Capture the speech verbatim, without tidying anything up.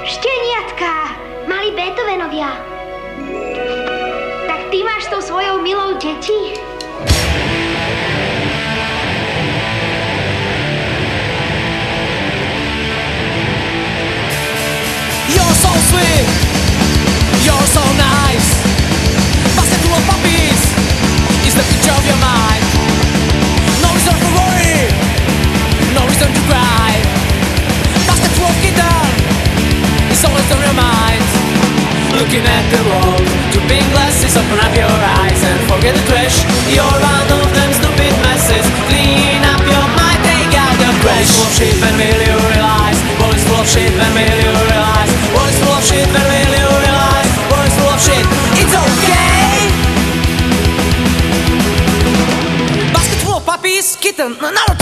Šteniatka, mali Beethovenovia. Tak ty máš s tou svojou milou deti? You're so sweet, you're so nice. Basket full of puppies is the picture of your mind. No reason for worry, no reason to cry. Basket full of kitten is always on your mind. Looking at the world through pink glasses, open up your eyes and forget the trash. You're one of them stupid messes. Clean up your mind, take out the trash. Full of shit, when will you realize? World is full of shit, when will you realize? World is full of shit, when will you realize? World is full of shit, it's okay. Basket full of puppies, kitten, not a